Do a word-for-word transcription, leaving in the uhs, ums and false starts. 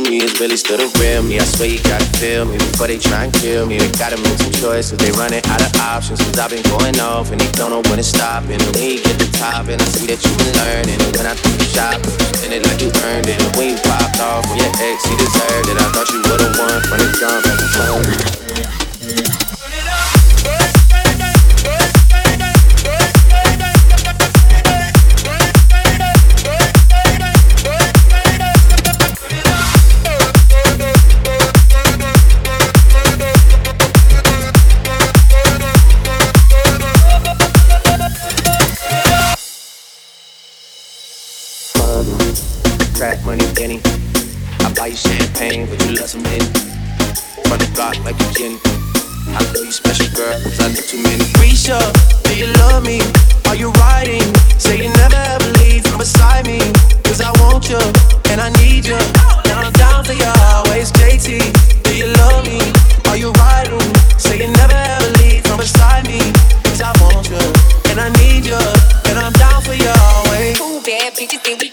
me is really still the real me. I swear you gotta feel me before they try and kill me. They gotta make some choices, they running out of options. Cause I've been going off and they don't know when to stop. And when you get the top and I see that you've been learning. And when I think you shop, and it like you earned it. And when you popped off from your ex, he deserved it. I thought you would've won from the jump at the phone. Crack money, Denny. I buy you champagne, but you love some Henny. From the block like a gin. I know you special, girl, cause I know too many. Risha, do you love me? Are you riding? Say you never ever leave from beside me. Cause I want you, and I need you. And I'm down for you always, J T. Do you love me? Are you riding? Say you never ever leave from beside me. Cause I want you, and I need you. And I'm down for you always. Ooh, bad bitches think we